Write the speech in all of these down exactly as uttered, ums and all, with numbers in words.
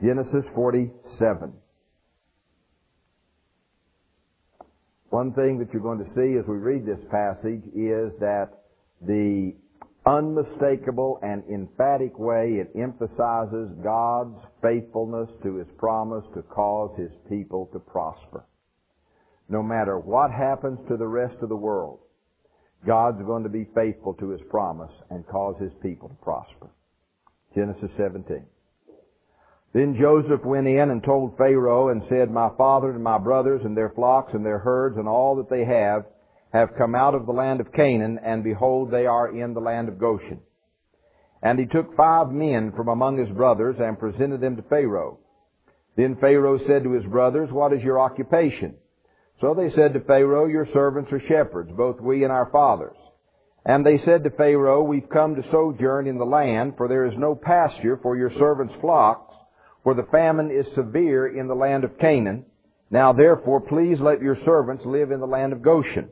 Genesis forty-seven. One thing that you're going to see as we read this passage is that the unmistakable and emphatic way it emphasizes God's faithfulness to His promise to cause His people to prosper. No matter what happens to the rest of the world, God's going to be faithful to His promise and cause His people to prosper. Genesis seventeen. Then Joseph went in and told Pharaoh and said, My father and my brothers and their flocks and their herds and all that they have have come out of the land of Canaan, and behold, they are in the land of Goshen. And he took five men from among his brothers and presented them to Pharaoh. Then Pharaoh said to his brothers, What is your occupation? So they said to Pharaoh, Your servants are shepherds, both we and our fathers. And they said to Pharaoh, We've come to sojourn in the land, for there is no pasture for your servants' flocks, for the famine is severe in the land of Canaan. Now therefore, please let your servants live in the land of Goshen.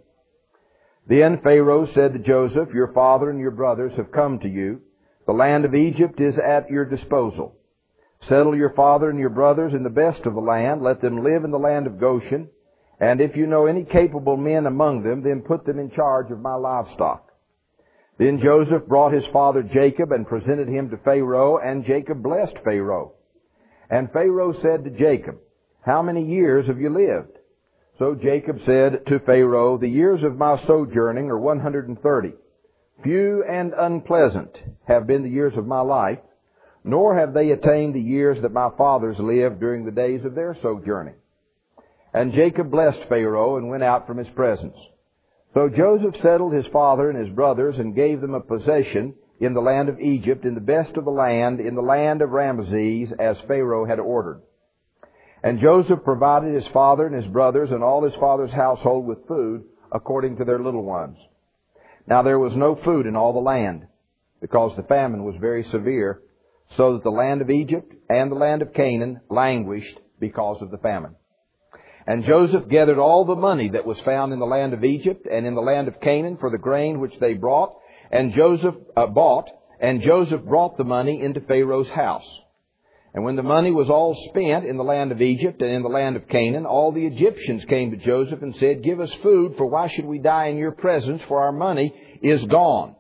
Then Pharaoh said to Joseph, Your father and your brothers have come to you. The land of Egypt is at your disposal. Settle your father and your brothers in the best of the land. Let them live in the land of Goshen. And if you know any capable men among them, then put them in charge of my livestock. Then Joseph brought his father Jacob and presented him to Pharaoh, and Jacob blessed Pharaoh. And Pharaoh said to Jacob, How many years have you lived? So Jacob said to Pharaoh, The years of my sojourning are one hundred and thirty. Few and unpleasant have been the years of my life, nor have they attained the years that my fathers lived during the days of their sojourning. And Jacob blessed Pharaoh and went out from his presence. So Joseph settled his father and his brothers and gave them a possession in the land of Egypt, in the best of the land, in the land of Ramesses, as Pharaoh had ordered. And Joseph provided his father and his brothers and all his father's household with food according to their little ones. Now there was no food in all the land, because the famine was very severe, so that the land of Egypt and the land of Canaan languished because of the famine. And Joseph gathered all the money that was found in the land of Egypt and in the land of Canaan for the grain which they brought, and Joseph uh, bought, and Joseph brought the money into Pharaoh's house. And when the money was all spent in the land of Egypt and in the land of Canaan, all the Egyptians came to Joseph and said, Give us food, for why should we die in your presence, for our money is gone.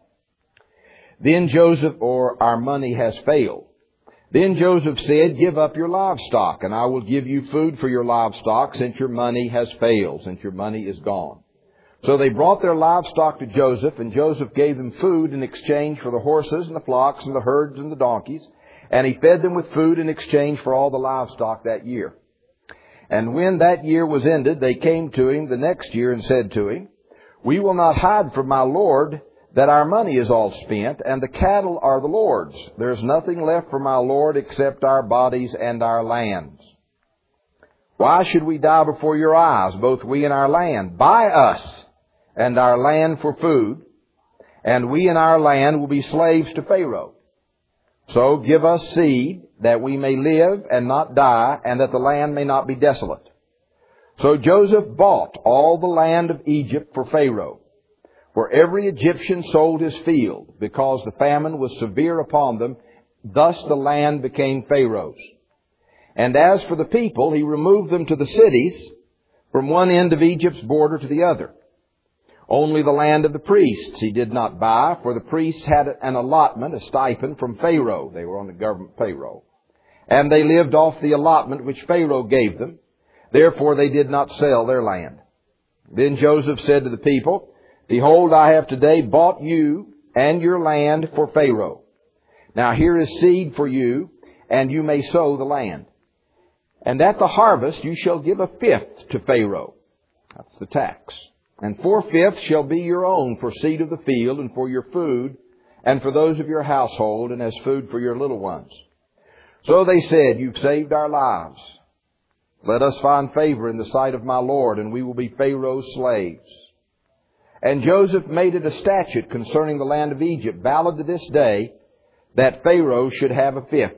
Then Joseph, or our money has failed. Then Joseph said, Give up your livestock, and I will give you food for your livestock, since your money has failed, since your money is gone. So they brought their livestock to Joseph, and Joseph gave them food in exchange for the horses and the flocks and the herds and the donkeys. And he fed them with food in exchange for all the livestock that year. And when that year was ended, they came to him the next year and said to him, We will not hide from my Lord that our money is all spent, and the cattle are the Lord's. There is nothing left for my Lord except our bodies and our lands. Why should we die before your eyes, both we and our land? Buy us and our land for food, and we and our land will be slaves to Pharaoh. So give us seed, that we may live and not die, and that the land may not be desolate. So Joseph bought all the land of Egypt for Pharaoh, for every Egyptian sold his field, because the famine was severe upon them. Thus the land became Pharaoh's. And as for the people, he removed them to the cities, from one end of Egypt's border to the other. Only the land of the priests he did not buy, for the priests had an allotment, a stipend from Pharaoh. They were on the government payroll. And they lived off the allotment which Pharaoh gave them. Therefore they did not sell their land. Then Joseph said to the people, Behold, I have today bought you and your land for Pharaoh. Now here is seed for you, and you may sow the land. And at the harvest you shall give a fifth to Pharaoh. That's the tax. And four-fifths shall be your own for seed of the field and for your food and for those of your household and as food for your little ones. So they said, You've saved our lives. Let us find favor in the sight of my Lord, and we will be Pharaoh's slaves. And Joseph made it a statute concerning the land of Egypt, valid to this day, that Pharaoh should have a fifth.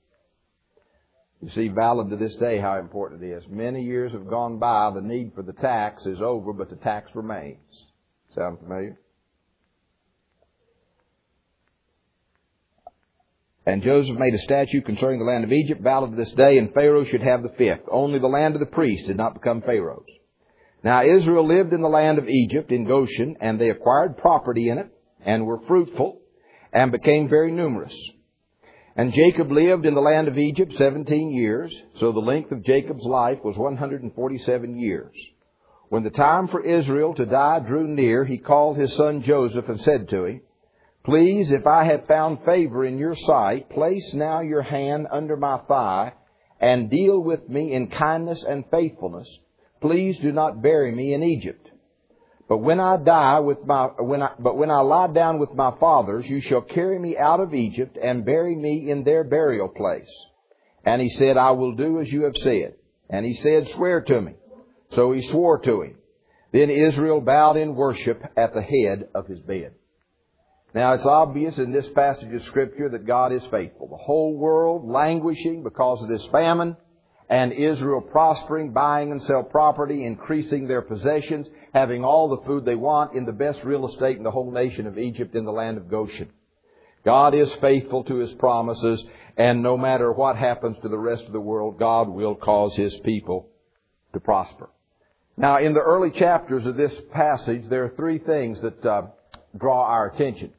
You see, valid to this day how important it is. Many years have gone by, the need for the tax is over, but the tax remains. Sound familiar? And Joseph made a statute concerning the land of Egypt, valid to this day, and Pharaoh should have the fifth. Only the land of the priests did not become Pharaoh's. Now Israel lived in the land of Egypt, in Goshen, and they acquired property in it, and were fruitful, and became very numerous. And Jacob lived in the land of Egypt seventeen years, so the length of Jacob's life was one hundred forty-seven years. When the time for Israel to die drew near, he called his son Joseph and said to him, Please, if I have found favor in your sight, place now your hand under my thigh, and deal with me in kindness and faithfulness. Please do not bury me in Egypt. But when I die with my, when I, but when I lie down with my fathers, you shall carry me out of Egypt and bury me in their burial place. And he said, I will do as you have said. And he said, Swear to me. So he swore to him. Then Israel bowed in worship at the head of his bed. Now it's obvious in this passage of Scripture that God is faithful. The whole world languishing because of this famine, and Israel prospering, buying and sell property, increasing their possessions, having all the food they want in the best real estate in the whole nation of Egypt, in the land of Goshen. God is faithful to His promises, and no matter what happens to the rest of the world, God will cause His people to prosper. Now, in the early chapters of this passage, there are three things that uh, draw our attention.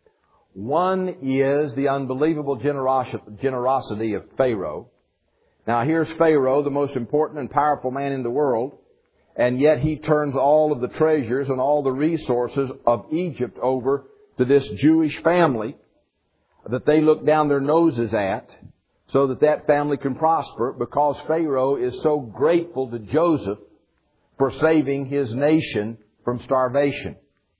One is the unbelievable generosity of Pharaoh. Now, here's Pharaoh, the most important and powerful man in the world, and yet he turns all of the treasures and all the resources of Egypt over to this Jewish family that they look down their noses at, so that that family can prosper, because Pharaoh is so grateful to Joseph for saving his nation from starvation.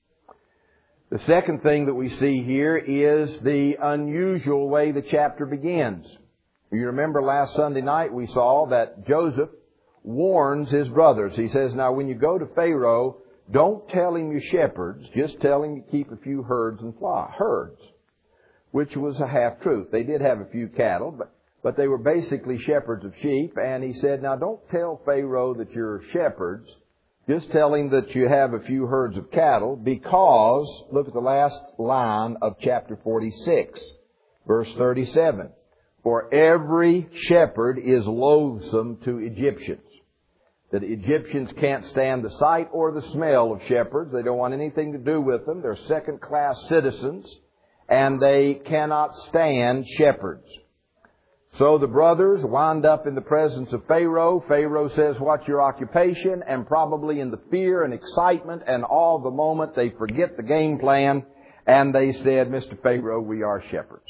The second thing that we see here is the unusual way the chapter begins. You remember last Sunday night we saw that Joseph warns his brothers. He says, now when you go to Pharaoh, don't tell him you're shepherds, just tell him you keep a few herds and flock, herds, which was a half-truth. They did have a few cattle, but, but they were basically shepherds of sheep. And he said, now don't tell Pharaoh that you're shepherds, just tell him that you have a few herds of cattle, because, look at the last line of chapter forty-six, verse thirty-seven. For every shepherd is loathsome to Egyptians. That Egyptians can't stand the sight or the smell of shepherds. They don't want anything to do with them. They're second-class citizens, and they cannot stand shepherds. So the brothers wind up in the presence of Pharaoh. Pharaoh says, what's your occupation? And probably in the fear and excitement and awe of the moment, they forget the game plan, and they said, Mister Pharaoh, we are shepherds.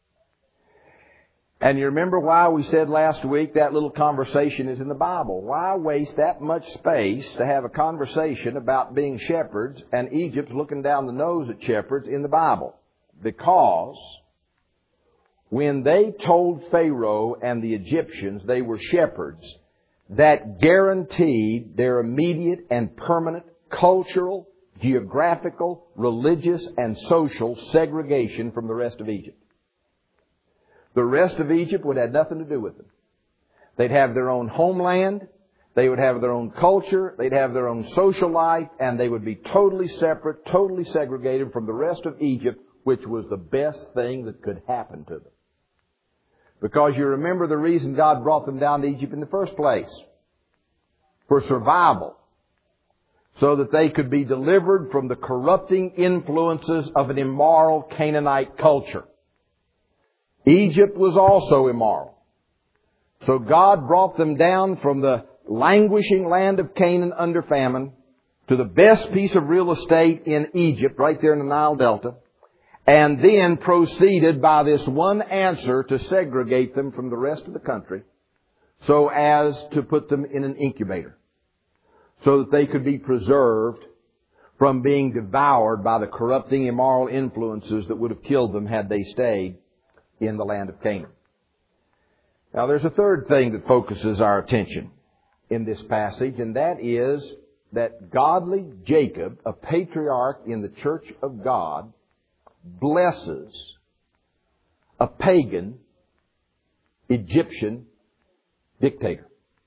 And you remember why we said last week that little conversation is in the Bible. Why waste that much space to have a conversation about being shepherds and Egypt looking down the nose at shepherds in the Bible? Because when they told Pharaoh and the Egyptians they were shepherds, that guaranteed their immediate and permanent cultural, geographical, religious, and social segregation from the rest of Egypt. The rest of Egypt would have nothing to do with them. They'd have their own homeland, they would have their own culture, they'd have their own social life, and they would be totally separate, totally segregated from the rest of Egypt, which was the best thing that could happen to them. Because you remember the reason God brought them down to Egypt in the first place. For survival. So that they could be delivered from the corrupting influences of an immoral Canaanite culture. Egypt was also immoral. So God brought them down from the languishing land of Canaan under famine to the best piece of real estate in Egypt, right there in the Nile Delta, and then proceeded by this one answer to segregate them from the rest of the country so as to put them in an incubator so that they could be preserved from being devoured by the corrupting, immoral influences that would have killed them had they stayed in the land of Canaan. Now there's a third thing that focuses our attention in this passage, and that is that godly Jacob, a patriarch in the church of God, blesses a pagan Egyptian dictator.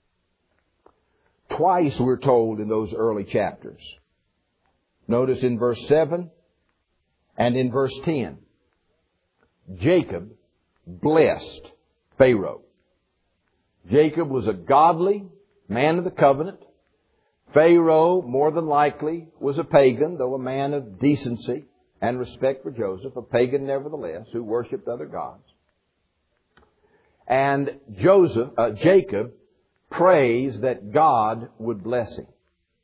Twice we're told in those early chapters. Notice in verse seven and in verse ten. Jacob blessed Pharaoh. Jacob was a godly man of the covenant. Pharaoh, more than likely, was a pagan, though a man of decency and respect for Joseph, a pagan nevertheless, who worshipped other gods. And Joseph, uh, Jacob prays that God would bless him.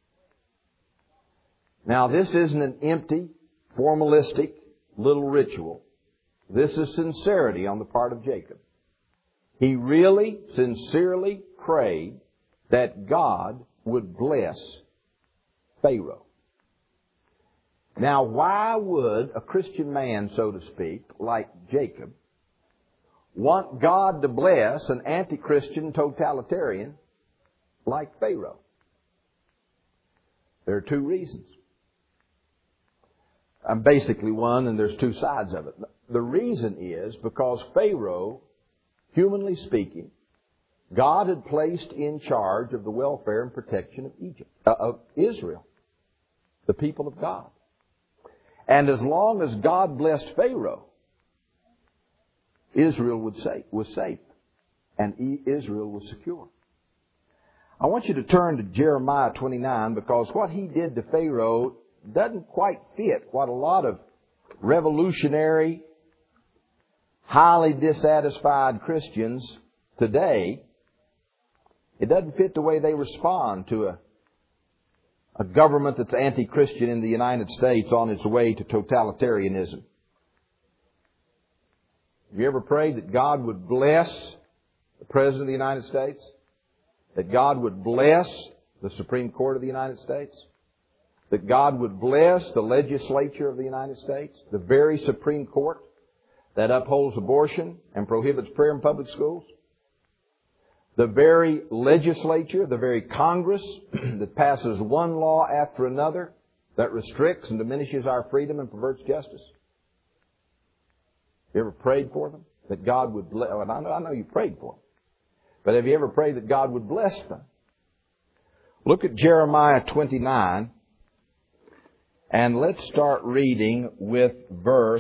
Now, this isn't an empty, formalistic little ritual. This is sincerity on the part of Jacob. He really, sincerely prayed that God would bless Pharaoh. Now, why would a Christian man, so to speak, like Jacob, want God to bless an anti-Christian totalitarian like Pharaoh? There are two reasons. I'm basically one, and there's two sides of it. The reason is because Pharaoh, humanly speaking, God had placed in charge of the welfare and protection of Egypt, uh, of Israel, the people of God. And as long as God blessed Pharaoh, Israel would say, was safe, and Israel was secure. I want you to turn to Jeremiah twenty-nine, because what he did to Pharaoh doesn't quite fit what a lot of revolutionary, highly dissatisfied Christians today, it doesn't fit the way they respond to a, a government that's anti-Christian in the United States on its way to totalitarianism. Have you ever prayed that God would bless the President of the United States? That God would bless the Supreme Court of the United States? That God would bless the legislature of the United States? The very Supreme Court that upholds abortion and prohibits prayer in public schools? The very legislature, the very Congress that passes one law after another that restricts and diminishes our freedom and perverts justice? You ever prayed for them? That God would bless? Well, I know, I know you prayed for them. But have you ever prayed that God would bless them? Look at Jeremiah twenty-nine, and let's start reading with verse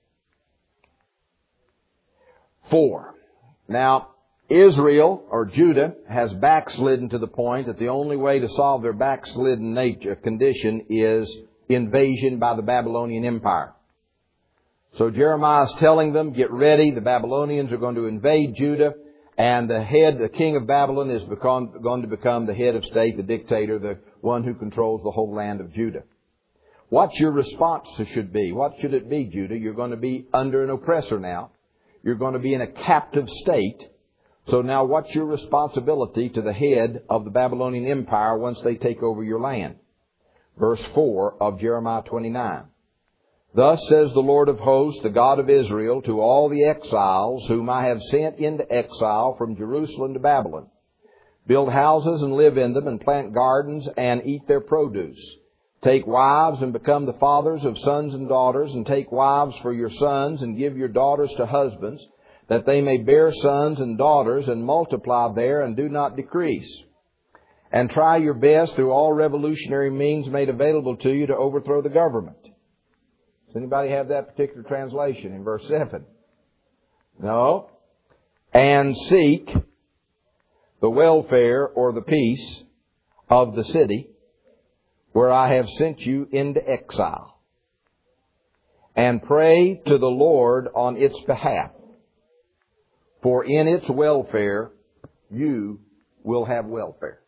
four. Now, Israel, or Judah, has backslidden to the point that the only way to solve their backslidden nature condition is invasion by the Babylonian Empire. So Jeremiah is telling them, get ready, the Babylonians are going to invade Judah, and the head, the king of Babylon, is become, going to become the head of state, the dictator, the one who controls the whole land of Judah. What your response should be? What should it be, Judah? You're going to be under an oppressor now. You're going to be in a captive state. So now what's your responsibility to the head of the Babylonian Empire once they take over your land? Verse four of Jeremiah twenty-nine. Thus says the Lord of hosts, the God of Israel, to all the exiles whom I have sent into exile from Jerusalem to Babylon. Build houses and live in them, and plant gardens and eat their produce. Take wives and become the fathers of sons and daughters, and take wives for your sons, and give your daughters to husbands, that they may bear sons and daughters, and multiply there, and do not decrease. And try your best through all revolutionary means made available to you to overthrow the government. Does anybody have that particular translation in verse seven? No. And seek the welfare or the peace of the city where I have sent you into exile. And pray to the Lord on its behalf. For in its welfare you will have welfare.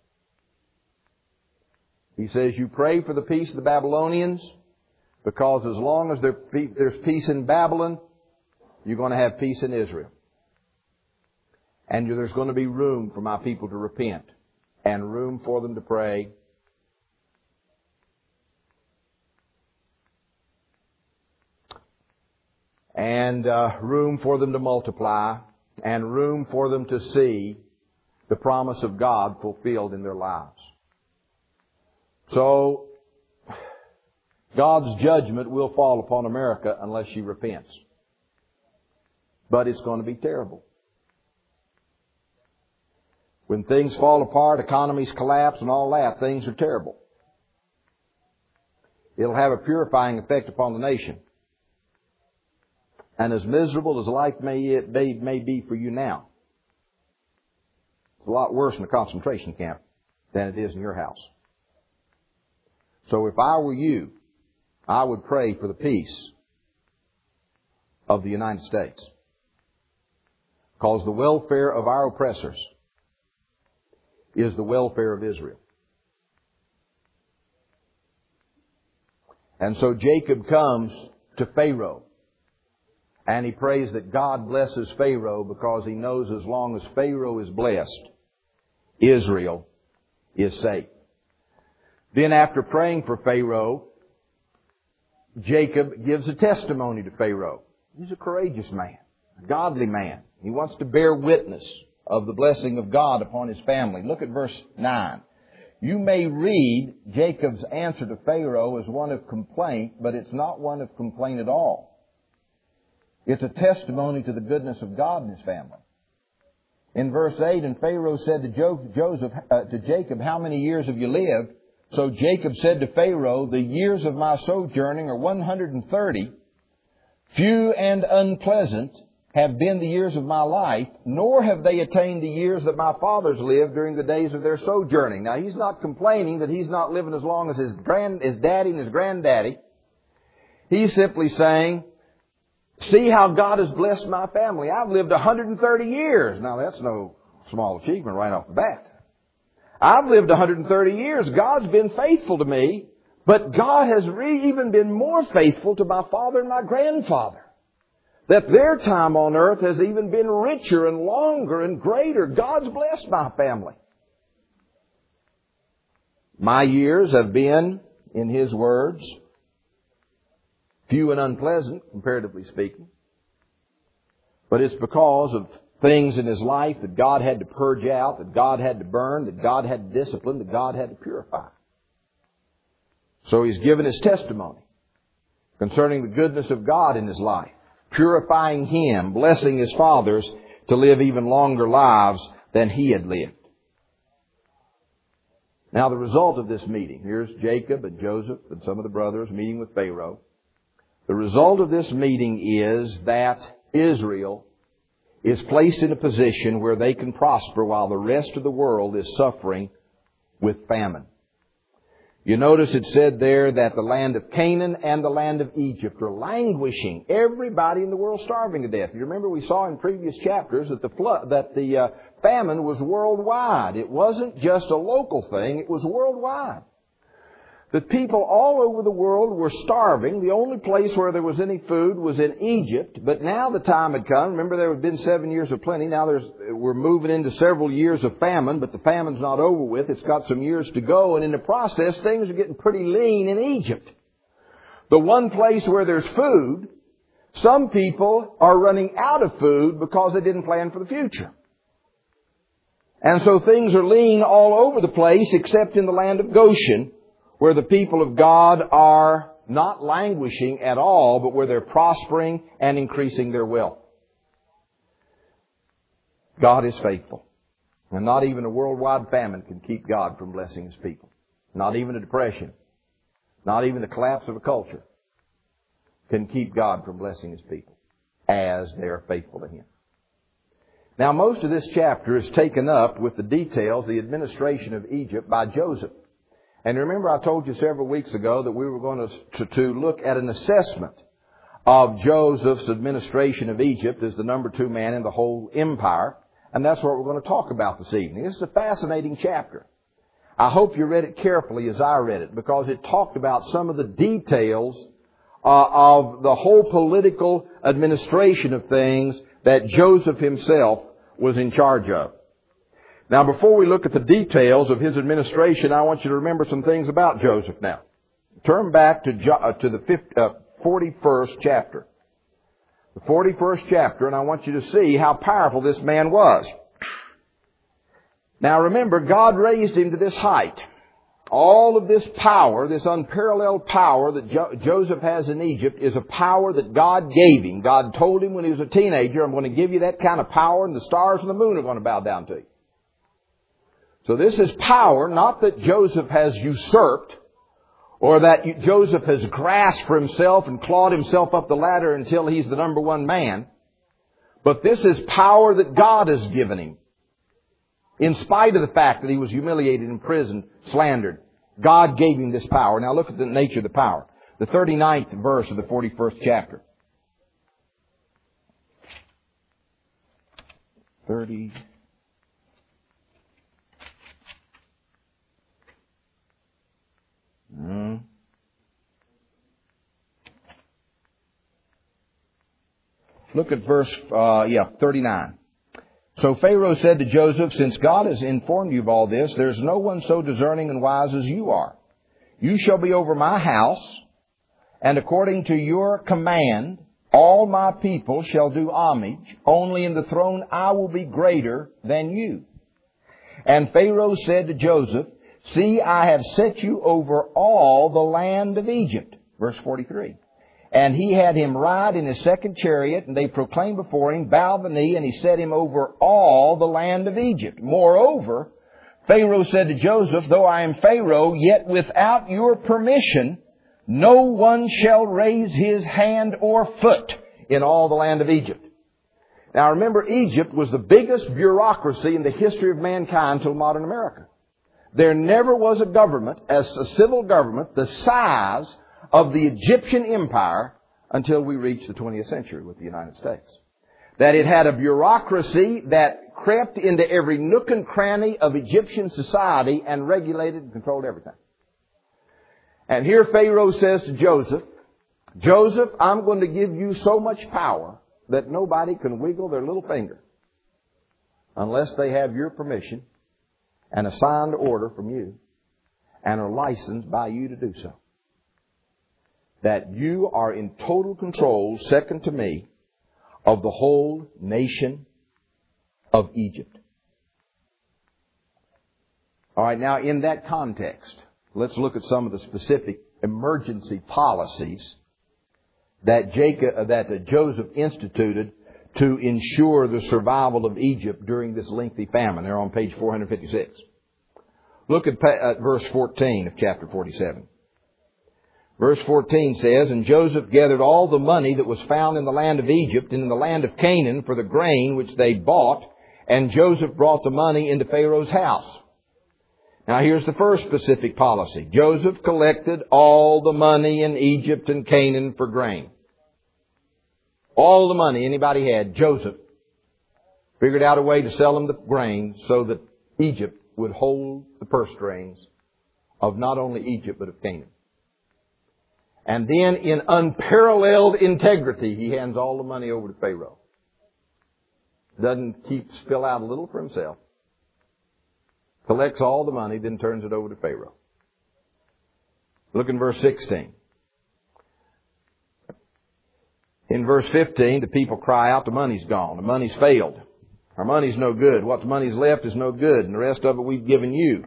He says you pray for the peace of the Babylonians, because as long as there's peace in Babylon, you're going to have peace in Israel. And there's going to be room for my people to repent, and room for them to pray. And uh, room for them to multiply, and room for them to see the promise of God fulfilled in their lives. So, God's judgment will fall upon America unless she repents. But it's going to be terrible. When things fall apart, economies collapse and all that, things are terrible. It'll have a purifying effect upon the nation. And as miserable as life may, it may, may be for you now, it's a lot worse in a concentration camp than it is in your house. So if I were you, I would pray for the peace of the United States. Because the welfare of our oppressors is the welfare of Israel. And so Jacob comes to Pharaoh. And he prays that God blesses Pharaoh, because he knows as long as Pharaoh is blessed, Israel is safe. Then after praying for Pharaoh, Jacob gives a testimony to Pharaoh. He's a courageous man, a godly man. He wants to bear witness of the blessing of God upon his family. Look at verse nine. You may read Jacob's answer to Pharaoh as one of complaint, but it's not one of complaint at all. It's a testimony to the goodness of God in his family. In verse eight, and Pharaoh said to Joseph, uh, to Jacob, how many years have you lived? So Jacob said to Pharaoh, the years of my sojourning are one hundred thirty. Few and unpleasant have been the years of my life, nor have they attained the years that my fathers lived during the days of their sojourning. Now, he's not complaining that he's not living as long as his grand, his daddy and his granddaddy. He's simply saying, see how God has blessed my family. I've lived one hundred thirty years. Now, that's no small achievement right off the bat. I've lived one hundred thirty years. God's been faithful to me, but God has re- even been more faithful to my father and my grandfather. That their time on earth has even been richer and longer and greater. God's blessed my family. My years have been, in His words, few and unpleasant, comparatively speaking. But it's because of things in his life that God had to purge out, that God had to burn, that God had to discipline, that God had to purify. So he's given his testimony concerning the goodness of God in his life, purifying him, blessing his fathers to live even longer lives than he had lived. Now the result of this meeting, here's Jacob and Joseph and some of the brothers meeting with Pharaoh. The result of this meeting is that Israel is placed in a position where they can prosper while the rest of the world is suffering with famine. You notice it said there that the land of Canaan and the land of Egypt are languishing. Everybody in the world starving to death. You remember we saw in previous chapters that the flood, that the uh, famine was worldwide. It wasn't just a local thing, it was worldwide. The people all over the world were starving. The only place where there was any food was in Egypt. But now the time had come. Remember, there had been seven years of plenty. Now there's, we're moving into several years of famine, but the famine's not over with. It's got some years to go. And in the process, things are getting pretty lean in Egypt. The one place where there's food, some people are running out of food because they didn't plan for the future. And so things are lean all over the place except in the land of Goshen, where the people of God are not languishing at all, but where they're prospering and increasing their wealth. God is faithful. And not even a worldwide famine can keep God from blessing His people. Not even a depression. Not even the collapse of a culture can keep God from blessing His people as they are faithful to Him. Now, most of this chapter is taken up with the details, the administration of Egypt by Joseph. And remember, I told you several weeks ago that we were going to, to, to look at an assessment of Joseph's administration of Egypt as the number two man in the whole empire. And that's what we're going to talk about this evening. This is a fascinating chapter. I hope you read it carefully as I read it, because it talked about some of the details uh, of the whole political administration of things that Joseph himself was in charge of. Now, before we look at the details of his administration, I want you to remember some things about Joseph now. Turn back to, jo- uh, to the fifty, uh, forty-first chapter. The forty-first chapter, and I want you to see how powerful this man was. Now, remember, God raised him to this height. All of this power, this unparalleled power that jo- Joseph has in Egypt is a power that God gave him. God told him when he was a teenager, I'm going to give you that kind of power, and the stars and the moon are going to bow down to you. So this is power, not that Joseph has usurped or that Joseph has grasped for himself and clawed himself up the ladder until he's the number one man. But this is power that God has given him. In spite of the fact that he was humiliated, imprisoned, slandered, God gave him this power. Now look at the nature of the power. The thirty-ninth verse of the forty-first chapter. Thirty. Hmm. Look at verse, uh, yeah, thirty-nine. So Pharaoh said to Joseph, since God has informed you of all this, there's no one so discerning and wise as you are. You shall be over my house, and according to your command, all my people shall do homage. Only in the throne I will be greater than you. And Pharaoh said to Joseph, see, I have set you over all the land of Egypt. Verse forty-three. And he had him ride in his second chariot, and they proclaimed before him, bow the knee, and he set him over all the land of Egypt. Moreover, Pharaoh said to Joseph, though I am Pharaoh, yet without your permission, no one shall raise his hand or foot in all the land of Egypt. Now remember, Egypt was the biggest bureaucracy in the history of mankind until modern America. There never was a government, as a civil government, the size of the Egyptian empire until we reached the twentieth century with the United States. That it had a bureaucracy that crept into every nook and cranny of Egyptian society and regulated and controlled everything. And here Pharaoh says to Joseph, Joseph, I'm going to give you so much power that nobody can wiggle their little finger unless they have your permission and a signed order from you and are licensed by you to do so. That you are in total control, second to me, of the whole nation of Egypt. All right, now in that context, let's look at some of the specific emergency policies that Jacob, that Joseph instituted to ensure the survival of Egypt during this lengthy famine. They're on page four fifty-six. Look at, at verse fourteen of chapter forty-seven. Verse fourteen says, and Joseph gathered all the money that was found in the land of Egypt and in the land of Canaan for the grain which they bought, and Joseph brought the money into Pharaoh's house. Now here's the first specific policy. Joseph collected all the money in Egypt and Canaan for grain. All the money anybody had, Joseph figured out a way to sell them the grain so that Egypt would hold the purse strings of not only Egypt but of Canaan. And then in unparalleled integrity, he hands all the money over to Pharaoh. Doesn't keep, spill out a little for himself. Collects all the money, then turns it over to Pharaoh. Look in verse sixteen. In verse fifteen, the people cry out, the money's gone. The money's failed. Our money's no good. What the money's left is no good. And the rest of it we've given you.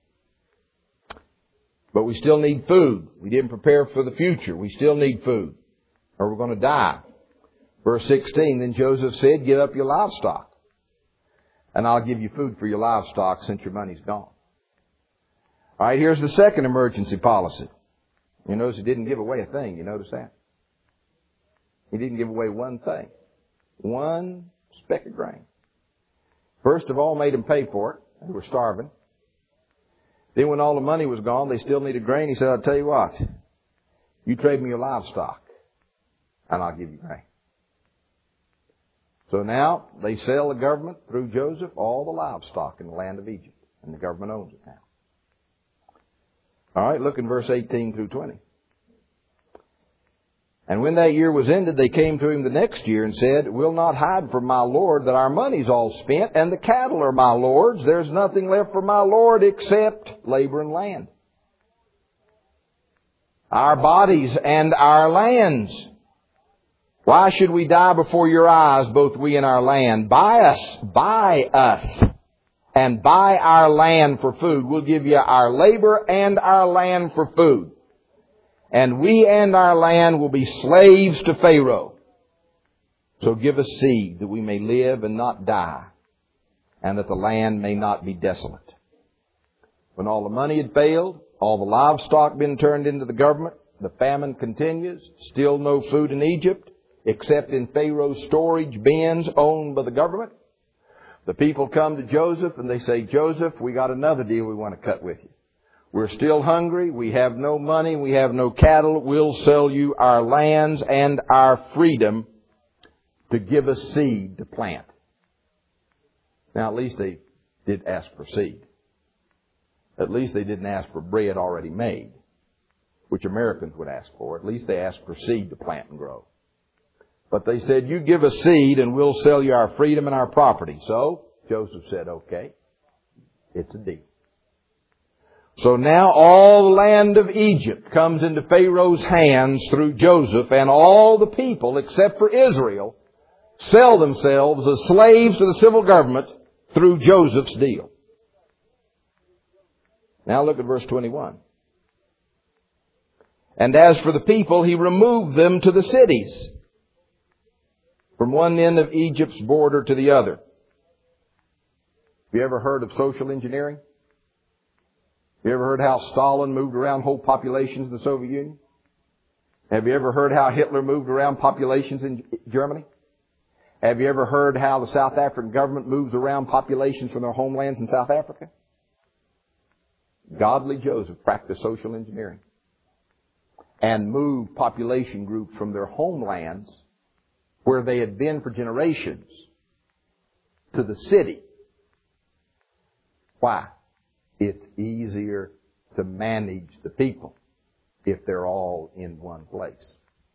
But we still need food. We didn't prepare for the future. We still need food, or we're going to die. Verse sixteen, then Joseph said, give up your livestock, and I'll give you food for your livestock since your money's gone. All right, here's the second emergency policy. You notice he didn't give away a thing. You notice that? He didn't give away one thing. One speck of grain. First of all, made them pay for it. They were starving. Then when all the money was gone, they still needed grain. He said, I'll tell you what, you trade me your livestock and I'll give you grain. So now they sell the government through Joseph all the livestock in the land of Egypt, and the government owns it now. All right, look in verse eighteen through twenty. And when that year was ended, they came to him the next year and said, we'll not hide from my Lord that our money's all spent, and the cattle are my Lord's. There's nothing left for my Lord except labor and land. Our bodies and our lands. Why should we die before your eyes, both we and our land? Buy us, buy us, and buy our land for food. We'll give you our labor and our land for food. And we and our land will be slaves to Pharaoh. So give us seed that we may live and not die, and that the land may not be desolate. When all the money had failed, all the livestock been turned into the government, the famine continues, still no food in Egypt, except in Pharaoh's storage bins owned by the government. The people come to Joseph and they say, Joseph, we got another deal we want to cut with you. We're still hungry. We have no money. We have no cattle. We'll sell you our lands and our freedom to give us seed to plant. Now, at least they did ask for seed. At least they didn't ask for bread already made, which Americans would ask for. At least they asked for seed to plant and grow. But they said, you give us seed and we'll sell you our freedom and our property. So Joseph said, okay, it's a deal. So now all the land of Egypt comes into Pharaoh's hands through Joseph, and all the people, except for Israel, sell themselves as slaves to the civil government through Joseph's deal. Now look at verse twenty-one. And as for the people, he removed them to the cities, from one end of Egypt's border to the other. Have you ever heard of social engineering? Have you ever heard how Stalin moved around whole populations in the Soviet Union? Have you ever heard how Hitler moved around populations in Germany? Have you ever heard how the South African government moves around populations from their homelands in South Africa? Godly Joseph practiced social engineering and moved population groups from their homelands, where they had been for generations, to the city. Why? It's easier to manage the people if they're all in one place.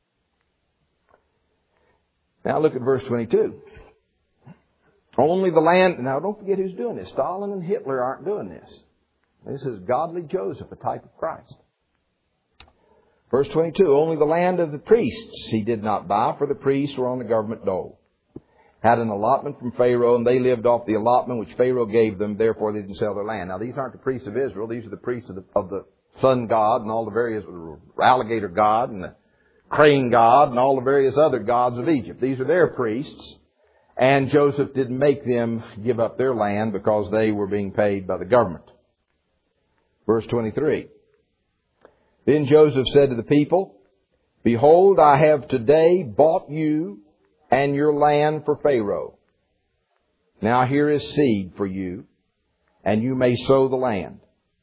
Now look at verse twenty-two. Only the land... Now don't forget who's doing this. Stalin and Hitler aren't doing this. This is godly Joseph, a type of Christ. Verse twenty-two, only the land of the priests he did not buy, for the priests were on the government dole. Had an allotment from Pharaoh, and they lived off the allotment which Pharaoh gave them, therefore they didn't sell their land. Now these aren't the priests of Israel, these are the priests of the, of the sun god and all the various, alligator god and the crane god and all the various other gods of Egypt. These are their priests, and Joseph didn't make them give up their land because they were being paid by the government. Verse twenty-three. Then Joseph said to the people, behold, I have today bought you and your land for Pharaoh. Now here is seed for you, and you may sow the land.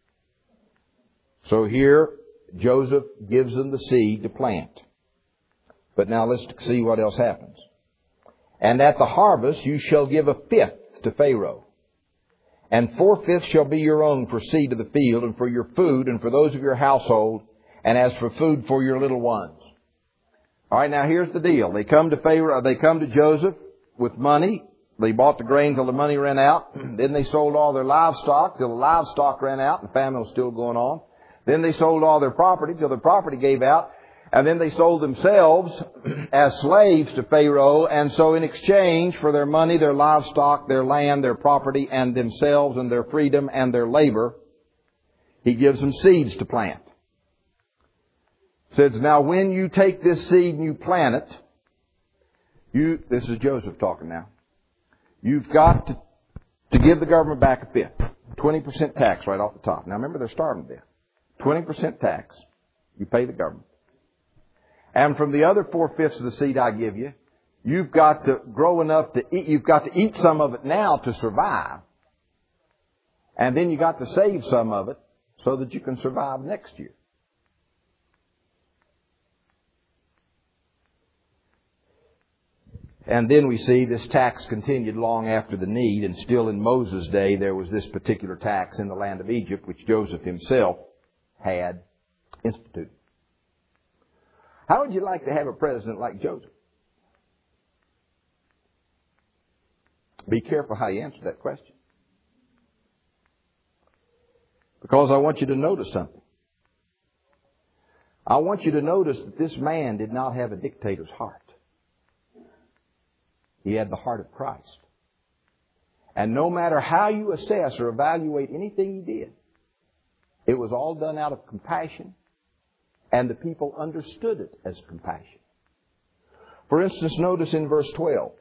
So here Joseph gives them the seed to plant. But now let's see what else happens. And at the harvest you shall give a fifth to Pharaoh, and four-fifths shall be your own for seed of the field, and for your food, and for those of your household, and as for food for your little ones. All right, now here's the deal. They come to Pharaoh, they come to Joseph with money. They bought the grain till the money ran out. Then they sold all their livestock till the livestock ran out and the famine was still going on. Then they sold all their property till the property gave out. And then they sold themselves as slaves to Pharaoh. And so in exchange for their money, their livestock, their land, their property, and themselves and their freedom and their labor, he gives them seeds to plant. Says, now when you take this seed and you plant it, you, this is Joseph talking now, you've got to, to give the government back a fifth. twenty percent tax right off the top. Now remember, they're starving to death. twenty percent tax. You pay the government. And from the other four-fifths of the seed I give you, you've got to grow enough to eat. You've got to eat some of it now to survive. And then you got to save some of it so that you can survive next year. And then we see this tax continued long after the need, and still in Moses' day there was this particular tax in the land of Egypt, which Joseph himself had instituted. How would you like to have a president like Joseph? Be careful how you answer that question. Because I want you to notice something. I want you to notice that this man did not have a dictator's heart. He had the heart of Christ. And no matter how you assess or evaluate anything he did, it was all done out of compassion, and the people understood it as compassion. For instance, notice in verse twelve,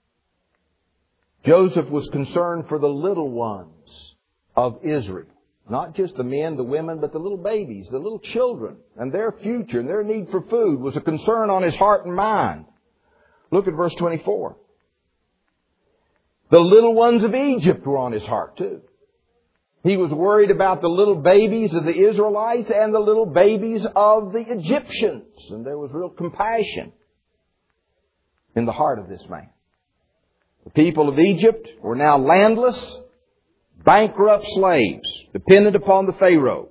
Joseph was concerned for the little ones of Israel, Not just the men, the women, but the little babies, the little children, and their future and their need for food was a concern on his heart and mind. Look at verse twenty-four. The little ones of Egypt were on his heart too. He was worried about the little babies of the Israelites and the little babies of the Egyptians. And there was real compassion in the heart of this man. The people of Egypt were now landless, bankrupt slaves, dependent upon the Pharaoh.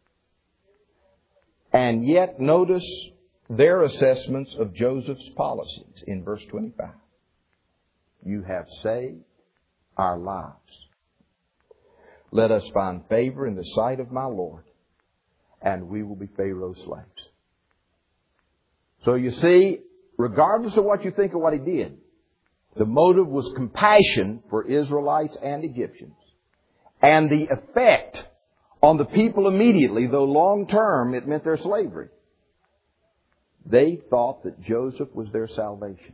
And yet notice their assessments of Joseph's policies in verse twenty-five. You have saved our lives. Let us find favor in the sight of my Lord, and we will be Pharaoh's slaves. So you see, regardless of what you think of what he did, the motive was compassion for Israelites and Egyptians. And the effect on the people immediately, though long term it meant their slavery, they thought that Joseph was their salvation.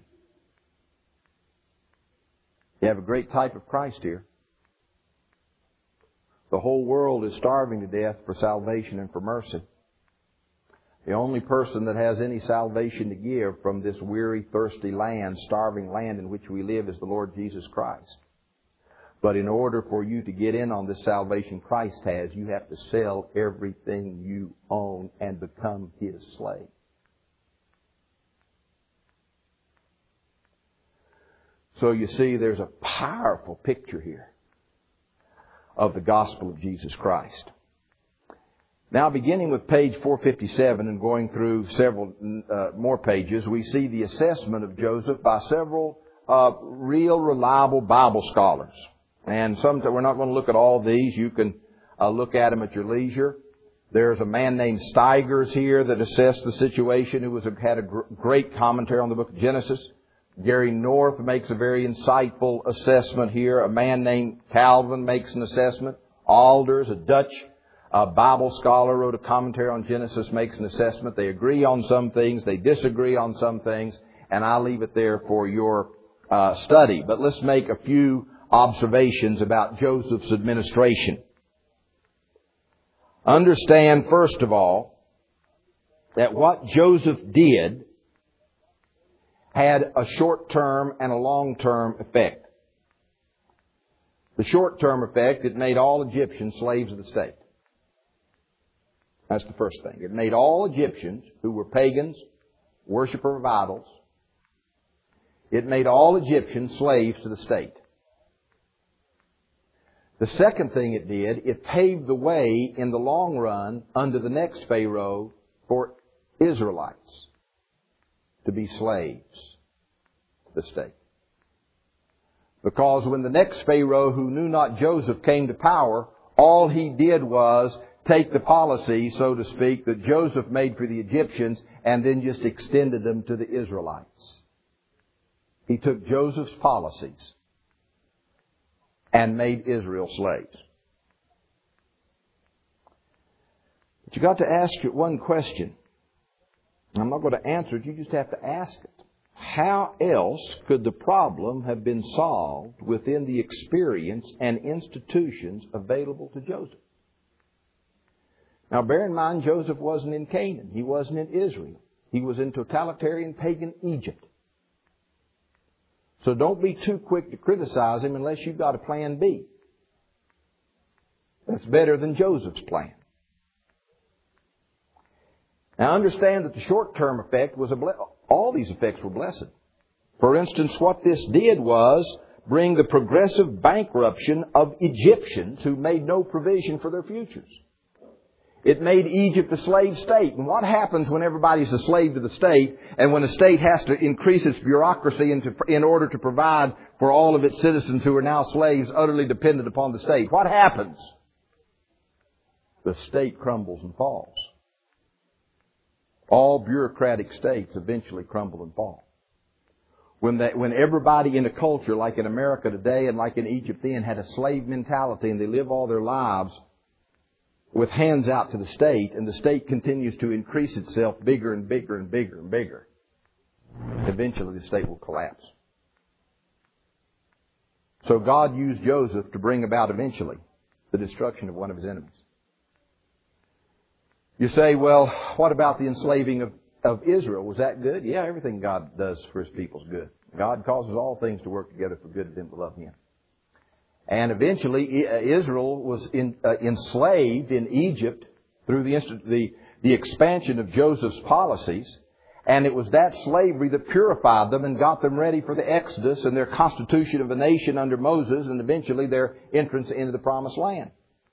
You have a great type of Christ here. The whole world is starving to death for salvation and for mercy. The only person that has any salvation to give from this weary, thirsty land, starving land in which we live is the Lord Jesus Christ. But in order for you to get in on this salvation Christ has, you have to sell everything you own and become His slave. So you see, there's a powerful picture here of the gospel of Jesus Christ. Now, beginning with page four fifty-seven and going through several uh, more pages, we see the assessment of Joseph by several uh, real, reliable Bible scholars. And some, we're not going to look at all these. You can uh, look at them at your leisure. There's a man named Steigers here that assessed the situation, who was a, had a gr- great commentary on the book of Genesis. Gary North makes a very insightful assessment here. A man named Calvin makes an assessment. Alders, a Dutch uh, Bible scholar, wrote a commentary on Genesis, makes an assessment. They agree on some things. They disagree on some things. And I'll leave it there for your uh, study. But let's make a few observations about Joseph's administration. Understand, first of all, that what Joseph did had a short-term and a long-term effect. The short-term effect, it made all Egyptians slaves of the state. That's the first thing. It made all Egyptians who were pagans, worshippers of idols, it made all Egyptians slaves to the state. The second thing it did, it paved the way in the long run under the next Pharaoh for Israelites to be slaves to the state. Because when the next Pharaoh, who knew not Joseph, came to power, all he did was take the policy, so to speak, that Joseph made for the Egyptians and then just extended them to the Israelites. He took Joseph's policies and made Israel slaves. But you got to ask it one question. I'm not going to answer it. You just have to ask it. How else could the problem have been solved within the experience and institutions available to Joseph? Now, bear in mind, Joseph wasn't in Canaan. He wasn't in Israel. He was in totalitarian pagan Egypt. So don't be too quick to criticize him unless you've got a plan B. That's better than Joseph's plan. Now understand that the short-term effect was a ble- all these effects were blessed. For instance, what this did was bring the progressive bankruption of Egyptians who made no provision for their futures. It made Egypt a slave state. And what happens when everybody's a slave to the state and when a state has to increase its bureaucracy into, in order to provide for all of its citizens who are now slaves utterly dependent upon the state? What happens? The state crumbles and falls. All bureaucratic states eventually crumble and fall. When, they, when everybody in a culture like in America today and like in Egypt then had a slave mentality and they live all their lives with hands out to the state, and the state continues to increase itself bigger and bigger and bigger and bigger, eventually the state will collapse. So God used Joseph to bring about eventually the destruction of one of his enemies. You say, well, what about the enslaving of, of Israel? Was that good? Yeah, everything God does for His people is good. God causes all things to work together for good to them that love Him. And eventually, Israel was in, uh, enslaved in Egypt through the, the, the expansion of Joseph's policies. And it was that slavery that purified them and got them ready for the Exodus and their constitution of a nation under Moses and eventually their entrance into the Promised Land.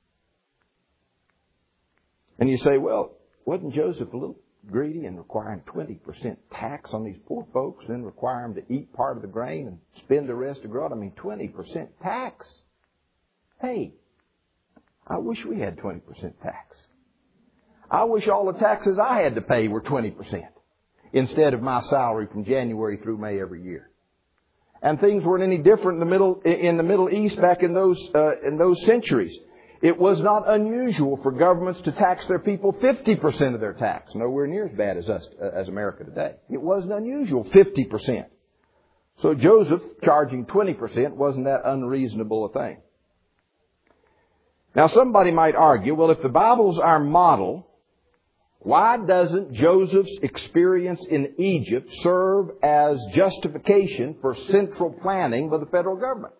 And you say, well, wasn't Joseph a little greedy in requiring twenty percent tax on these poor folks, then require them to eat part of the grain and spend the rest abroad? I mean, twenty percent tax. Hey, I wish we had twenty percent tax. I wish all the taxes I had to pay were twenty percent instead of my salary from January through May every year. And things weren't any different in the Middle, in the Middle East back in those, uh, in those centuries. It was not unusual for governments to tax their people fifty percent of their tax. Nowhere near as bad as us, as America today. It wasn't unusual, fifty percent. So Joseph charging twenty percent wasn't that unreasonable a thing. Now somebody might argue, well, if the Bible's our model, why doesn't Joseph's experience in Egypt serve as justification for central planning by the federal government?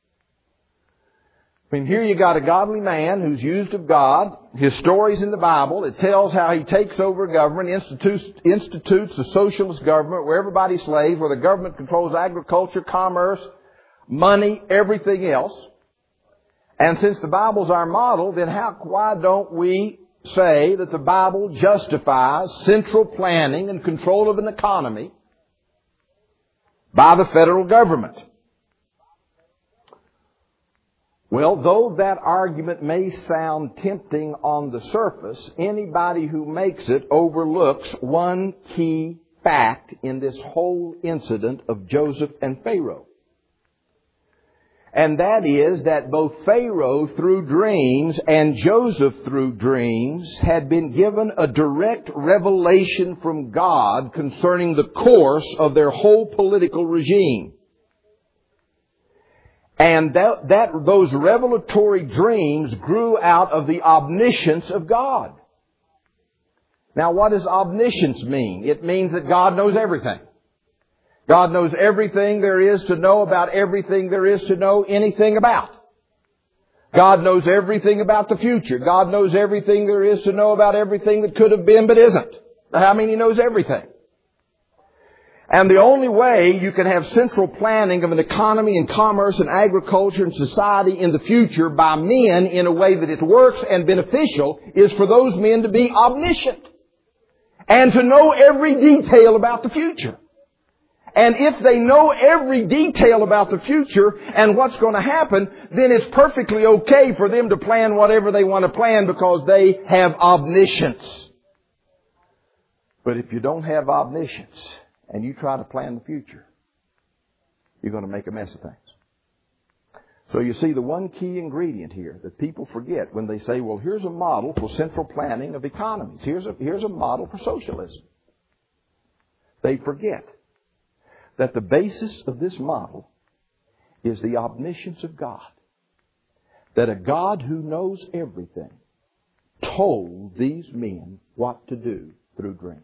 I mean, here you got a godly man who's used of God. His story's in the Bible. It tells how he takes over government, institutes, institutes a socialist government where everybody's slaves, where the government controls agriculture, commerce, money, everything else. And since the Bible's our model, then how, why don't we say that the Bible justifies central planning and control of an economy by the federal government? Well, though that argument may sound tempting on the surface, anybody who makes it overlooks one key fact in this whole incident of Joseph and Pharaoh. And that is that both Pharaoh through dreams and Joseph through dreams had been given a direct revelation from God concerning the course of their whole political regime. And that, that those revelatory dreams grew out of the omniscience of God. Now, what does omniscience mean? It means that God knows everything. God knows everything there is to know about everything there is to know anything about. God knows everything about the future. God knows everything there is to know about everything that could have been but isn't. How many knows everything? And the only way you can have central planning of an economy and commerce and agriculture and society in the future by men in a way that it works and beneficial is for those men to be omniscient and to know every detail about the future. And if they know every detail about the future and what's going to happen, then it's perfectly okay for them to plan whatever they want to plan because they have omniscience. But if you don't have omniscience and you try to plan the future, you're going to make a mess of things. So you see the one key ingredient here that people forget when they say, well, here's a model for central planning of economies. Here's a, here's a model for socialism. They forget that the basis of this model is the omniscience of God. That a God who knows everything told these men what to do through dreams.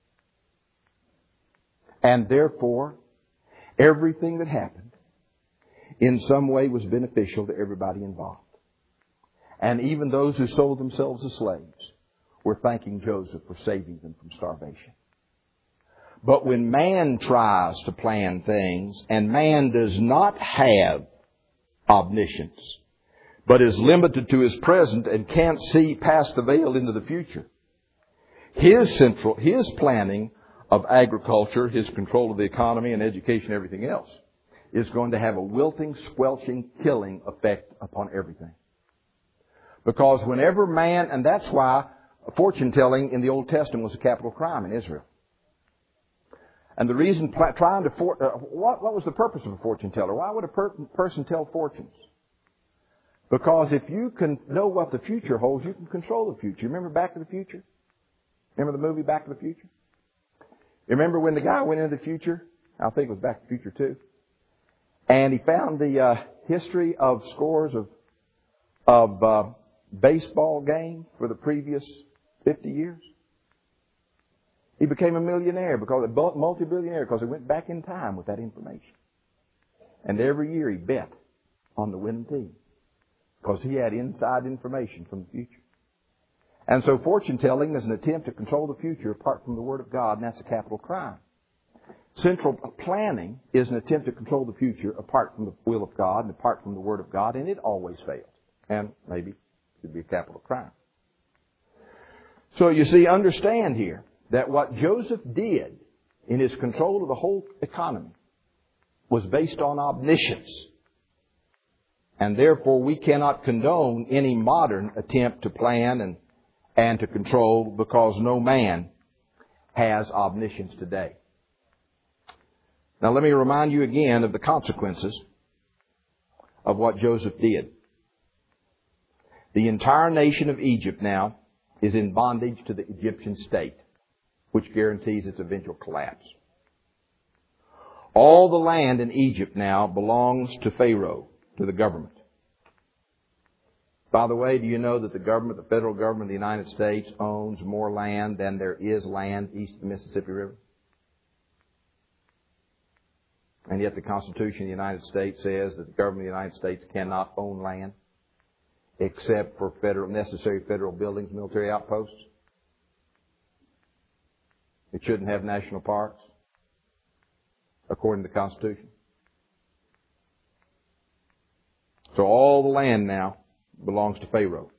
And therefore, everything that happened in some way was beneficial to everybody involved. And even those who sold themselves as slaves were thanking Joseph for saving them from starvation. But when man tries to plan things and man does not have omniscience, but is limited to his present and can't see past the veil into the future, his central, his planning of agriculture, his control of the economy and education, everything else, is going to have a wilting, squelching, killing effect upon everything. Because whenever man, and that's why fortune telling in the Old Testament was a capital crime in Israel. And the reason trying to, for, uh, what, what was the purpose of a fortune teller? Why would a per, person tell fortunes? Because if you can know what the future holds, you can control the future. Remember Back to the Future? Remember the movie Back to the Future? Remember when the guy went into the future? I think it was Back to the Future too. And he found the uh, history of scores of of uh, baseball games for the previous fifty years. He became a millionaire, because a multi-billionaire, because he went back in time with that information. And every year he bet on the winning team, because he had inside information from the future. And so fortune telling is an attempt to control the future apart from the Word of God, and that's a capital crime. Central planning is an attempt to control the future apart from the will of God and apart from the Word of God, and it always fails. And maybe it could be a capital crime. So you see, understand here that what Joseph did in his control of the whole economy was based on omniscience. And therefore we cannot condone any modern attempt to plan and, and to control, because no man has omniscience today. Now let me remind you again of the consequences of what Joseph did. The entire nation of Egypt now is in bondage to the Egyptian state, which guarantees its eventual collapse. All the land in Egypt now belongs to Pharaoh, to the government. By the way, do you know that the government, the federal government of the United States, owns more land than there is land east of the Mississippi River? And yet the Constitution of the United States says that the government of the United States cannot own land except for federal, necessary federal buildings, military outposts. It shouldn't have national parks, according to the Constitution. So all the land now belongs to Pharaoh.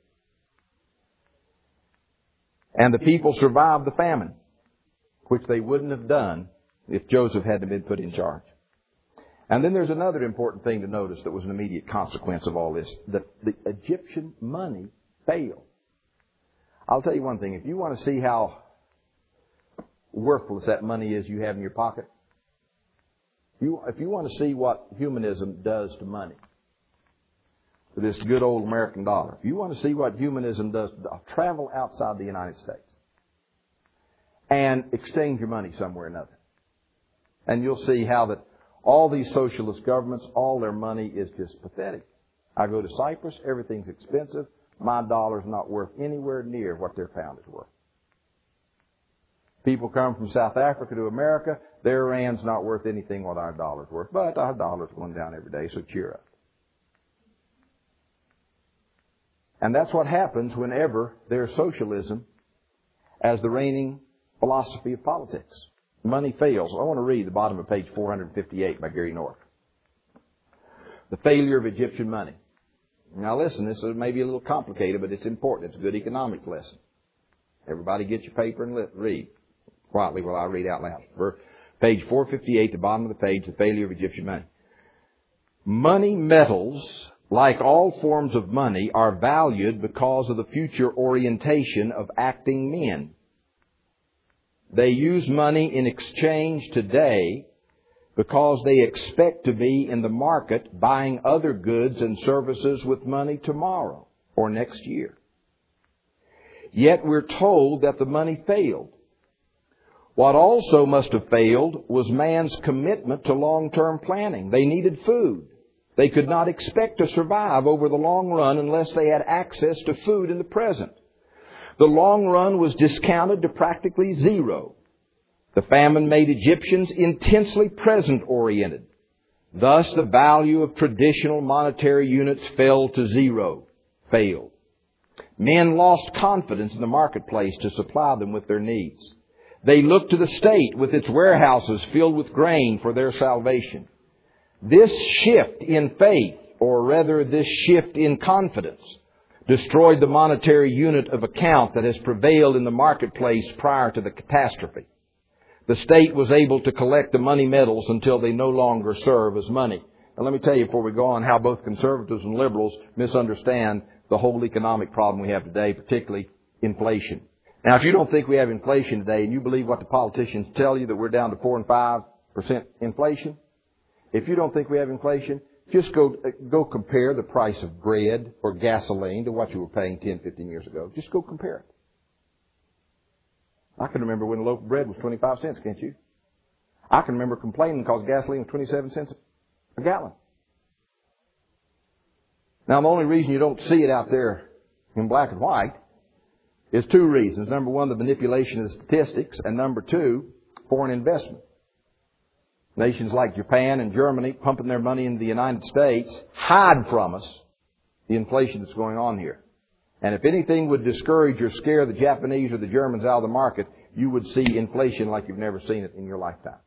And the people survived the famine, which they wouldn't have done if Joseph hadn't been put in charge. And then there's another important thing to notice that was an immediate consequence of all this. The, the Egyptian money failed. I'll tell you one thing. If you want to see how worthless that money is you have in your pocket, you, if you want to see what humanism does to money, to this good old American dollar, if you want to see what humanism does, travel outside the United States and exchange your money somewhere or another. And you'll see how that all these socialist governments, all their money is just pathetic. I go to Cyprus, everything's expensive. My dollar's not worth anywhere near what their pound is worth. People come from South Africa to America, their rand's not worth anything what our dollar's worth. But our dollar's going down every day, so cheer up. And that's what happens whenever there's socialism as the reigning philosophy of politics. Money fails. I want to read the bottom of page four fifty-eight by Gary North. The failure of Egyptian money. Now listen, this may be a little complicated, but it's important. It's a good economics lesson. Everybody get your paper and read quietly while I read out loud. Page four fifty-eight, the bottom of the page, the failure of Egyptian money. Money metals, like all forms of money, are valued because of the future orientation of acting men. They use money in exchange today because they expect to be in the market buying other goods and services with money tomorrow or next year. Yet we're told that the money failed. What also must have failed was man's commitment to long-term planning. They needed food. They could not expect to survive over the long run unless they had access to food in the present. The long run was discounted to practically zero. The famine made Egyptians intensely present-oriented. Thus, the value of traditional monetary units fell to zero, failed. Men lost confidence in the marketplace to supply them with their needs. They looked to the state with its warehouses filled with grain for their salvation. This shift in faith, or rather this shift in confidence, destroyed the monetary unit of account that has prevailed in the marketplace prior to the catastrophe. The state was able to collect the money metals until they no longer serve as money. And let me tell you before we go on how both conservatives and liberals misunderstand the whole economic problem we have today, particularly inflation. Now, if you don't think we have inflation today and you believe what the politicians tell you, that we're down to four and five percent inflation, if you don't think we have inflation, just go go compare the price of bread or gasoline to what you were paying ten, fifteen years ago. Just go compare it. I can remember when a loaf of bread was twenty-five cents, can't you? I can remember complaining because gasoline was twenty-seven cents a gallon. Now, the only reason you don't see it out there in black and white is two reasons. Number one, the manipulation of the statistics, and number two, foreign investment. Nations like Japan and Germany pumping their money into the United States hide from us the inflation that's going on here. And if anything would discourage or scare the Japanese or the Germans out of the market, you would see inflation like you've never seen it in your lifetime.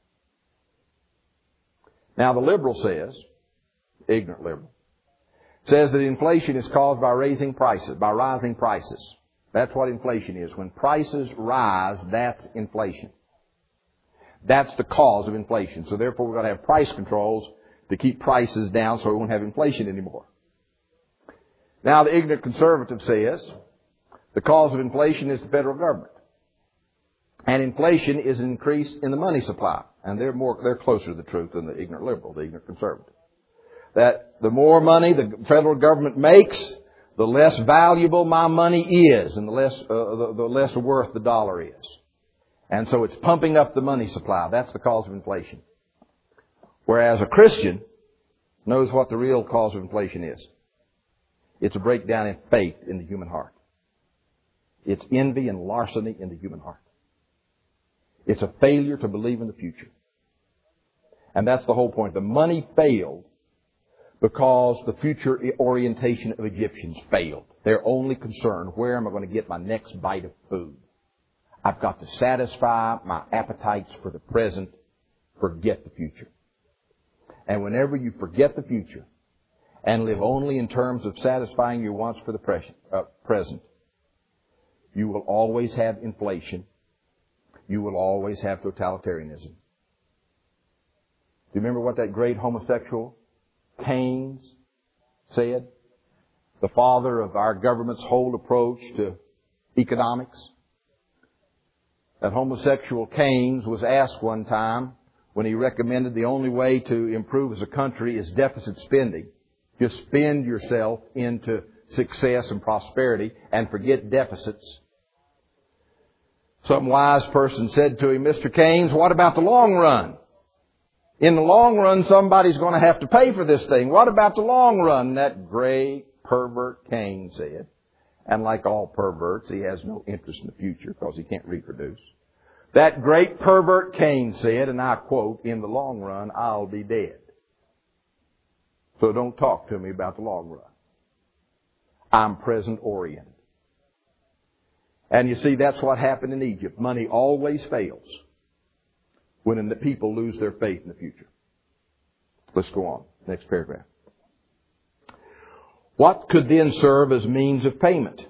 Now the liberal says, ignorant liberal, says that inflation is caused by raising prices, by rising prices. That's what inflation is. When prices rise, that's inflation. That's the cause of inflation. So therefore we've got to have price controls to keep prices down so we won't have inflation anymore. Now the ignorant conservative says the cause of inflation is the federal government. And inflation is an increase in the money supply. And they're more, they're closer to the truth than the ignorant liberal, the ignorant conservative. That the more money the federal government makes, the less valuable my money is, and the less, uh, the, the less worth the dollar is. And so it's pumping up the money supply. That's the cause of inflation. Whereas a Christian knows what the real cause of inflation is. It's a breakdown in faith in the human heart. It's envy and larceny in the human heart. It's a failure to believe in the future. And that's the whole point. The money failed because the future orientation of Egyptians failed. They're only concerned, where am I going to get my next bite of food? I've got to satisfy my appetites for the present, forget the future. And whenever you forget the future and live only in terms of satisfying your wants for the present, you will always have inflation. You will always have totalitarianism. Do you remember what that great homosexual, Keynes, said? The father of our government's whole approach to economics. That homosexual Keynes was asked one time when he recommended the only way to improve as a country is deficit spending. Just spend yourself into success and prosperity and forget deficits. Some wise person said to him, Mister Keynes, what about the long run? In the long run, somebody's going to have to pay for this thing. What about the long run? That great pervert Keynes said. And like all perverts, he has no interest in the future because he can't reproduce. That great pervert Keynes said, and I quote, in the long run, I'll be dead. So don't talk to me about the long run. I'm present oriented. And you see, that's what happened in Egypt. Money always fails when the people lose their faith in the future. Let's go on. Next paragraph. What could then serve as means of payment?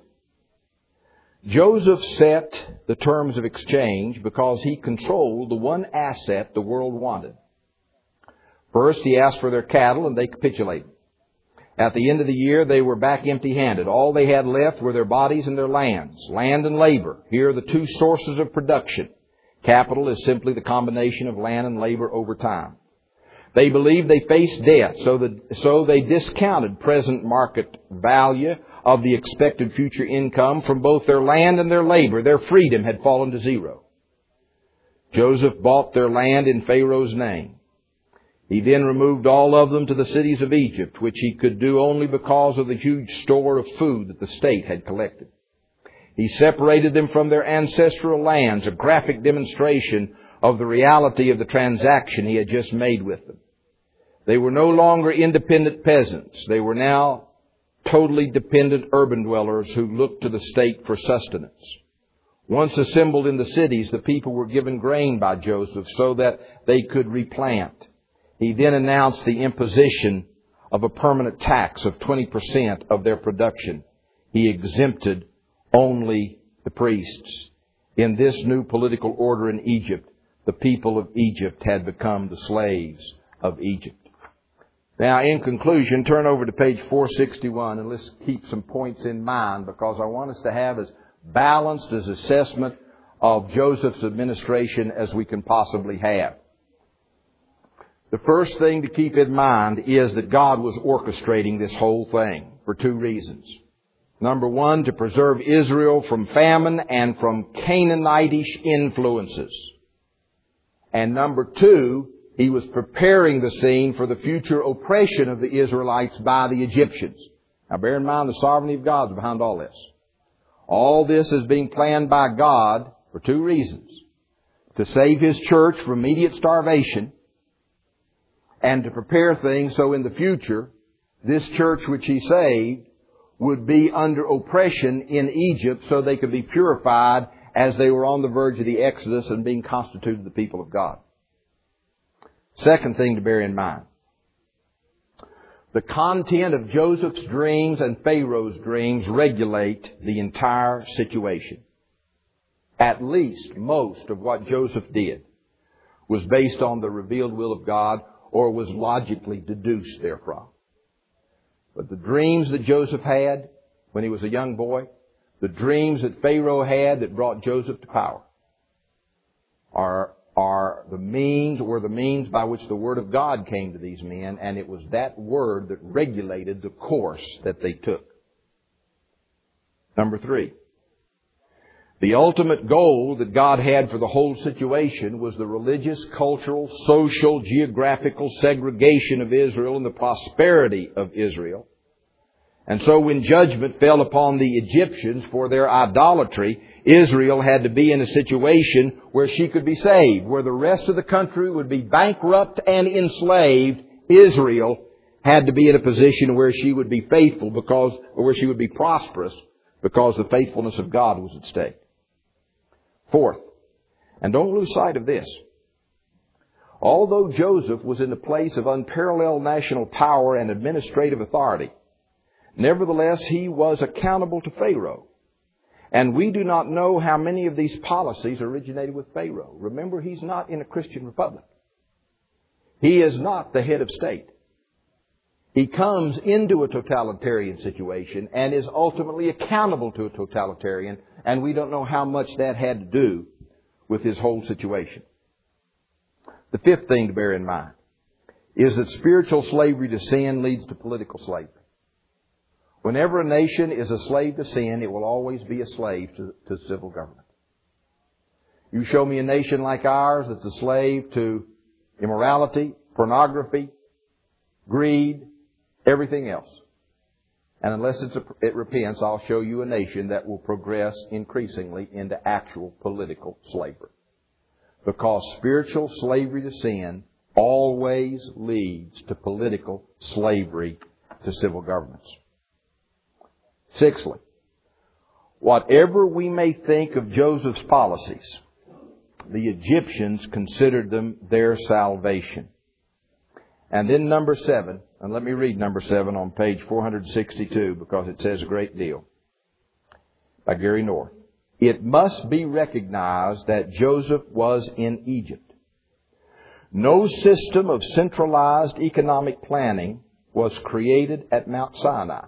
Joseph set the terms of exchange because he controlled the one asset the world wanted. First, he asked for their cattle and they capitulated. At the end of the year, they were back empty-handed. All they had left were their bodies and their lands. Land and labor. Here are the two sources of production. Capital is simply the combination of land and labor over time. They believed they faced death, so, that, so they discounted present market value of the expected future income from both their land and their labor. Their freedom had fallen to zero. Joseph bought their land in Pharaoh's name. He then removed all of them to the cities of Egypt, which he could do only because of the huge store of food that the state had collected. He separated them from their ancestral lands, a graphic demonstration of the reality of the transaction he had just made with them. They were no longer independent peasants. They were now totally dependent urban dwellers who looked to the state for sustenance. Once assembled in the cities, the people were given grain by Joseph so that they could replant. He then announced the imposition of a permanent tax of twenty percent of their production. He exempted only the priests. In this new political order in Egypt, the people of Egypt had become the slaves of Egypt. Now, in conclusion, turn over to page four sixty-one and let's keep some points in mind because I want us to have as balanced as assessment of Joseph's administration as we can possibly have. The first thing to keep in mind is that God was orchestrating this whole thing for two reasons. Number one, to preserve Israel from famine and from Canaanitish influences. And number two, He was preparing the scene for the future oppression of the Israelites by the Egyptians. Now bear in mind the sovereignty of God is behind all this. All this is being planned by God for two reasons. To save His church from immediate starvation and to prepare things so in the future this church which He saved would be under oppression in Egypt so they could be purified as they were on the verge of the Exodus and being constituted the people of God. Second thing to bear in mind. The content of Joseph's dreams and Pharaoh's dreams regulate the entire situation. At least most of what Joseph did was based on the revealed will of God or was logically deduced therefrom. But the dreams that Joseph had when he was a young boy, the dreams that Pharaoh had that brought Joseph to power, are are the means, were the means by which the Word of God came to these men, and it was that Word that regulated the course that they took. Number three, the ultimate goal that God had for the whole situation was the religious, cultural, social, geographical segregation of Israel and the prosperity of Israel. And so when judgment fell upon the Egyptians for their idolatry, Israel had to be in a situation where she could be saved. Where the rest of the country would be bankrupt and enslaved, Israel had to be in a position where she would be faithful because, or where she would be prosperous because the faithfulness of God was at stake. Fourth, and don't lose sight of this, although Joseph was in a place of unparalleled national power and administrative authority, nevertheless he was accountable to Pharaoh. And we do not know how many of these policies originated with Pharaoh. Remember, he's not in a Christian republic. He is not the head of state. He comes into a totalitarian situation and is ultimately accountable to a totalitarian, and we don't know how much that had to do with his whole situation. The fifth thing to bear in mind is that spiritual slavery to sin leads to political slavery. Whenever a nation is a slave to sin, it will always be a slave to, to civil government. You show me a nation like ours that's a slave to immorality, pornography, greed, everything else. And unless it's a, it repents, I'll show you a nation that will progress increasingly into actual political slavery. Because spiritual slavery to sin always leads to political slavery to civil governments. Sixthly, whatever we may think of Joseph's policies, the Egyptians considered them their salvation. And then number seven, and let me read number seven on page four sixty-two because it says a great deal, by Gary North. It must be recognized that Joseph was in Egypt. No system of centralized economic planning was created at Mount Sinai.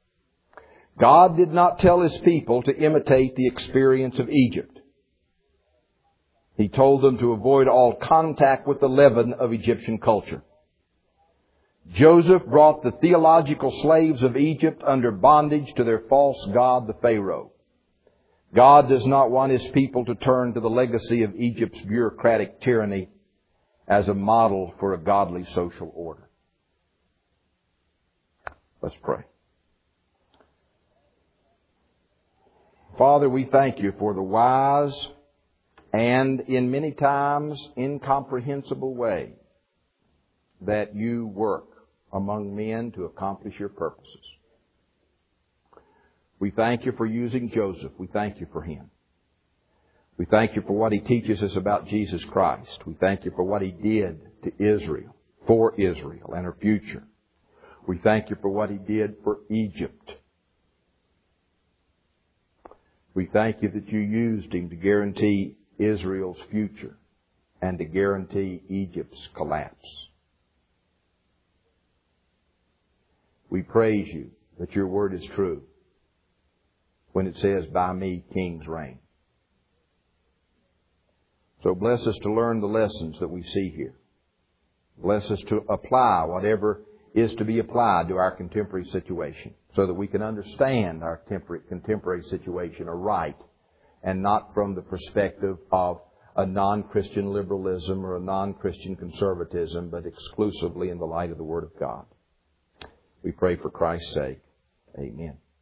God did not tell His people to imitate the experience of Egypt. He told them to avoid all contact with the leaven of Egyptian culture. Joseph brought the theological slaves of Egypt under bondage to their false god, the Pharaoh. God does not want His people to turn to the legacy of Egypt's bureaucratic tyranny as a model for a godly social order. Let's pray. Father, we thank You for the wise and in many times incomprehensible way that You work among men to accomplish Your purposes. We thank You for using Joseph. We thank You for him. We thank You for what he teaches us about Jesus Christ. We thank You for what he did to Israel, for Israel and her future. We thank You for what he did for Egypt. We thank You that You used him to guarantee Israel's future and to guarantee Egypt's collapse. We praise You that Your word is true when it says, by me kings reign. So bless us to learn the lessons that we see here. Bless us to apply whatever is to be applied to our contemporary situation so that we can understand our contemporary situation aright and not from the perspective of a non-Christian liberalism or a non-Christian conservatism, but exclusively in the light of the Word of God. We pray for Christ's sake. Amen.